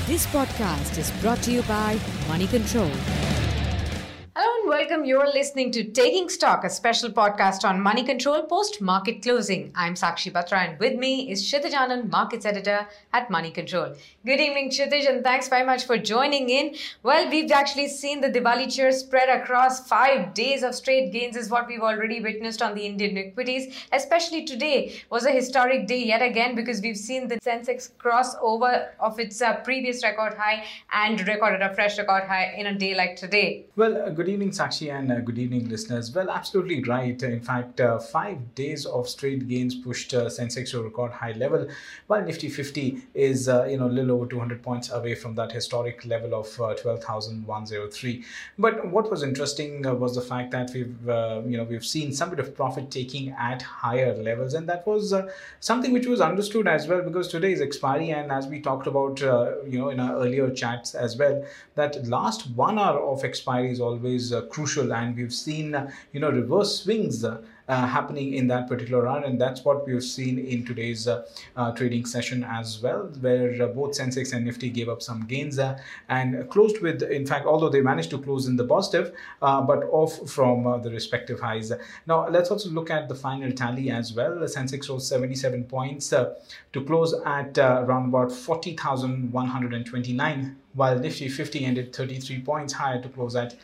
This podcast is brought to you by Money Control. Hello and welcome. You're listening to Taking Stock, a special podcast on money control post-market closing. I'm Sakshi Batra and with me is Kshitij Anand, Markets Editor at Money Control. Good evening, Kshitij, and thanks very much for joining in. Well, we've actually seen the Diwali cheer spread across 5 days of straight gains is what we've already witnessed on the Indian equities. Especially today was a historic day yet again because we've seen the Sensex cross over of its previous record high and recorded a fresh record high in a day like today. Well, good evening, Sakshi, and good evening, listeners. Well, absolutely right. In fact, 5 days of straight gains pushed Sensex to a record high level, while Nifty 50 is, a little over 200 points away from that historic level of 12,103. But what was interesting was the fact that we've seen some bit of profit taking at higher levels, and that was something which was understood as well because today is expiry, and as we talked about, in our earlier chats as well, that last 1 hour of expiry is always crucial, and we've seen reverse swings happening in that particular run, and that's what we've seen in today's trading session as well, where both Sensex and Nifty gave up some gains and closed with, in fact, although they managed to close in the positive, but off from the respective highs. Now let's also look at the final tally as well. The Sensex rose 77 points to close at around about 40,129, while Nifty 50 ended 33 points higher to close at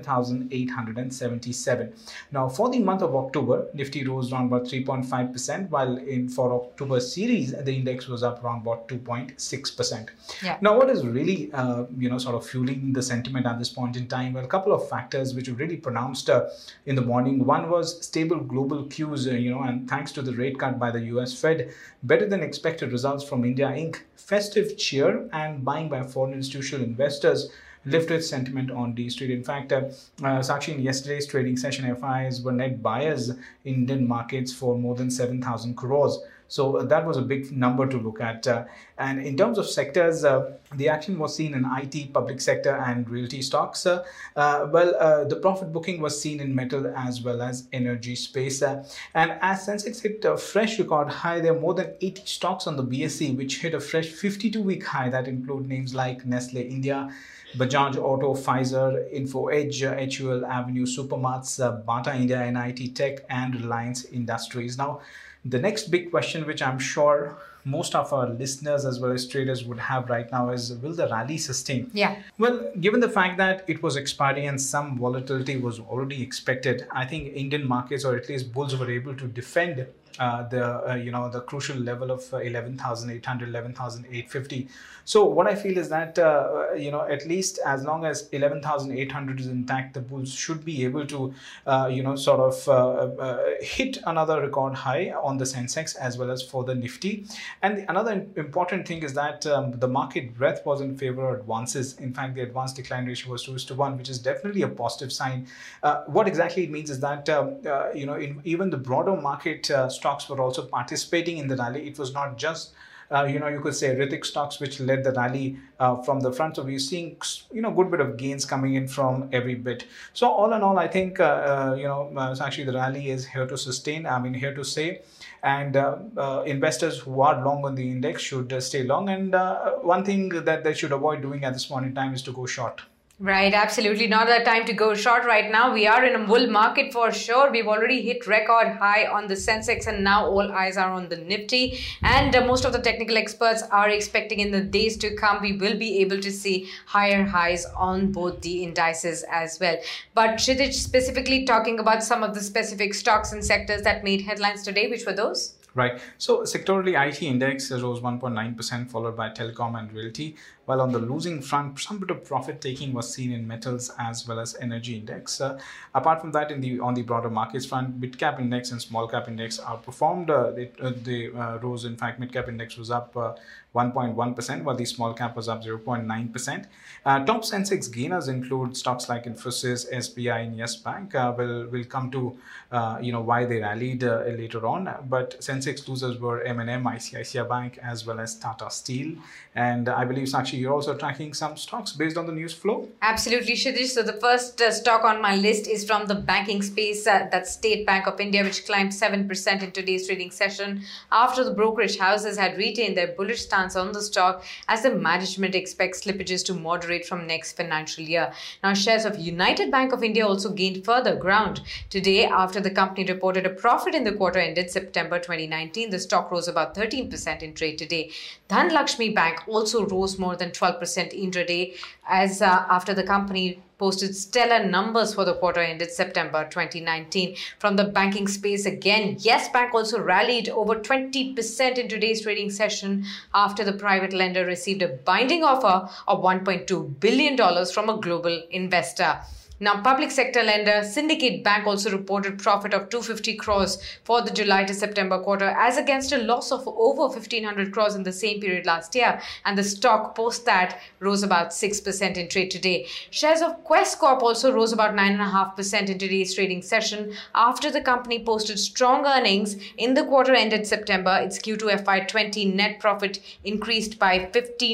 11,877. Now, for the month of October, Nifty rose around about 3.5%, while for October series, the index was up around about 2.6%. Yeah. Now, what is really, sort of fueling the sentiment at this point in time? Well, a couple of factors which were really pronounced in the morning. One was stable global cues, and thanks to the rate cut by the US Fed, better than expected results from India Inc., festive cheer, and buying by foreign institutional investors lifted sentiment on D Street. In fact, Sakshi, in yesterday's trading session, FIs were net buyers in Indian markets for more than 7,000 crores. So that was a big number to look at. And in terms of sectors, the action was seen in IT, public sector, and realty stocks. The profit booking was seen in metal as well as energy space. And as Sensex hit a fresh record high, there are more than 80 stocks on the BSE, which hit a fresh 52-week high. That include names like Nestle India, Bajaj Auto, Pfizer, Info Edge, HUL, Avenue Supermarts, Bata India, NIT Tech, and Reliance Industries. Now, the next big question, which I'm sure most of our listeners as well as traders would have right now, is will the rally sustain? Yeah. Well, given the fact that it was expiry and some volatility was already expected, I think Indian markets, or at least bulls, were able to defend the crucial level of 11,800, 11,850. So what I feel is that at least as long as 11,800 is intact, the bulls should be able to hit another record high on the Sensex as well as for the Nifty. And another important thing is that the market breadth was in favor of advances. In fact, the advance decline ratio was 2:1, which is definitely a positive sign. What exactly it means is that even the broader market stocks were also participating in the rally. It was not just you could say Rithik stocks which led the rally from the front. So we're seeing good bit of gains coming in from every bit. So all in all, I think actually the rally is here to sustain. Here to stay. And investors who are long on the index should stay long. And one thing that they should avoid doing at this point in time is to go short. Right, absolutely not the time to go short right now. We are in a bull market for sure. We've already hit record high on the Sensex, and now all eyes are on the Nifty. And most of the technical experts are expecting in the days to come, we will be able to see higher highs on both the indices as well. But Kshitij, specifically talking about some of the specific stocks and sectors that made headlines today, which were those? Right. So sectorally, IT index rose 1.9%, followed by telecom and realty. While on the losing front, some bit of profit taking was seen in metals as well as energy index. Apart from that, on the broader markets front, mid cap index and small cap index outperformed. They rose. In fact, mid cap index was up 1.1%, while the small cap was up 0.9%. Top Sensex gainers include stocks like Infosys, SBI, and Yes Bank. We'll come to why they rallied later on. But Sensex losers were M&M, ICICI Bank, as well as Tata Steel. And I believe, Sakshi, you're also tracking some stocks based on the news flow? Absolutely, Kshitij. So the first stock on my list is from the banking space, that's State Bank of India, which climbed 7% in today's trading session after the brokerage houses had retained their bullish stance stance on the stock as the management expects slippages to moderate from next financial year. Now, shares of United Bank of India also gained further ground today after the company reported a profit in the quarter ended September 2019. The stock rose about 13% in trade today. Dhanlaxmi Bank also rose more than 12% intraday as after the company posted stellar numbers for the quarter ended September 2019. From the banking space again, Yes Bank also rallied over 20% in today's trading session after the private lender received a binding offer of $1.2 billion from a global investor. Now, public sector lender Syndicate Bank also reported profit of 250 crores for the July to September quarter as against a loss of over 1,500 crores in the same period last year. And the stock post that rose about 6% in trade today. Shares of Quest Corp also rose about 9.5% in today's trading session after the company posted strong earnings in the quarter ended September. Its Q2 FY20 net profit increased by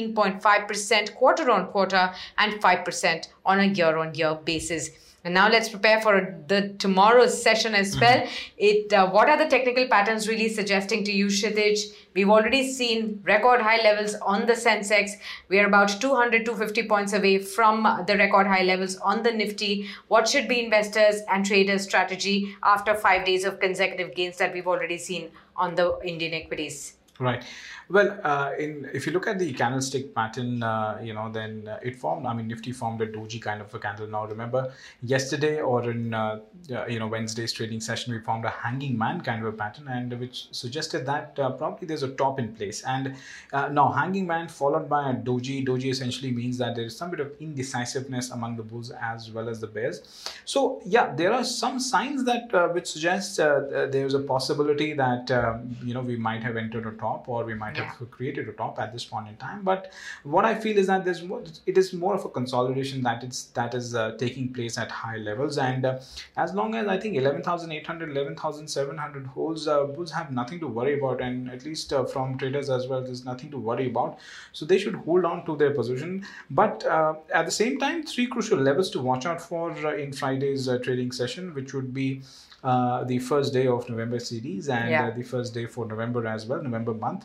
15.5% quarter on quarter and 5% on a year-on-year basis. And now let's prepare for the tomorrow's session as well. What are the technical patterns really suggesting to you, Kshitij? We've already seen record high levels on the Sensex. We are about 200-250 points away from the record high levels on the Nifty. What should be investors and traders' strategy after 5 days of consecutive gains that we've already seen on the Indian equities? Right. Well, if you look at the candlestick pattern, then it formed, Nifty formed a doji kind of a candle. Now, remember, yesterday or in, Wednesday's trading session, we formed a hanging man kind of a pattern, and which suggested that probably there's a top in place. And now, hanging man followed by a doji. Doji essentially means that there is some bit of indecisiveness among the bulls as well as the bears. So, yeah, there are some signs that which suggest there's a possibility that, we might have entered a top, or we might have created a top at this point in time. But what I feel is that it is more of a consolidation that is taking place at high levels. And as long as I think 11,800, 11,700 holds, bulls have nothing to worry about. And at least from traders as well, there's nothing to worry about. So they should hold on to their position. But at the same time, 3 crucial levels to watch out for in Friday's trading session, which would be the first day of November series and the first day for November as well, November month.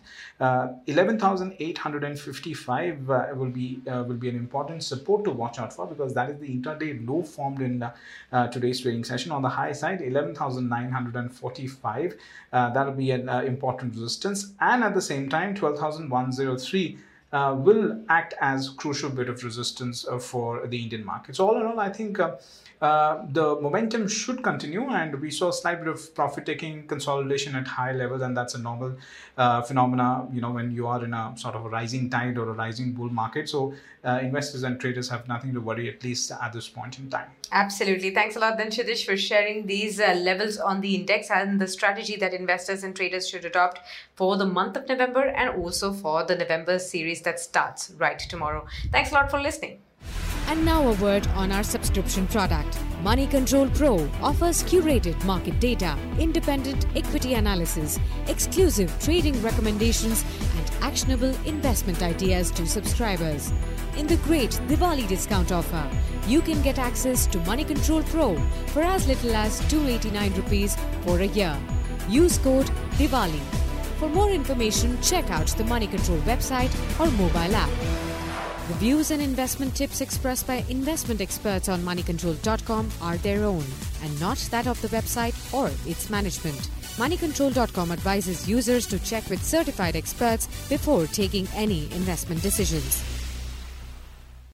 11,855 will be an important support to watch out for, because that is the intraday low formed in today's trading session. On the high side, 11,945, that will be an important resistance, and at the same time 12,103 will act as crucial bit of resistance for the Indian markets. All in all, I think the momentum should continue, and we saw a slight bit of profit-taking consolidation at high levels, and that's a normal phenomena, when you are in a sort of a rising tide or a rising bull market. So investors and traders have nothing to worry, at least at this point in time. Absolutely. Thanks a lot, then, Kshitij, for sharing these levels on the index and the strategy that investors and traders should adopt for the month of November and also for the November series that starts right tomorrow. Thanks a lot for listening. And now a word on our subscription product. Money Control Pro offers curated market data, independent equity analysis, exclusive trading recommendations, and actionable investment ideas to subscribers. In the great Diwali discount offer, you can get access to Money Control Pro for as little as 289 rupees for a year. Use code Diwali. For more information, check out the Money Control website or mobile app. The views and investment tips expressed by investment experts on moneycontrol.com are their own and not that of the website or its management. Moneycontrol.com advises users to check with certified experts before taking any investment decisions.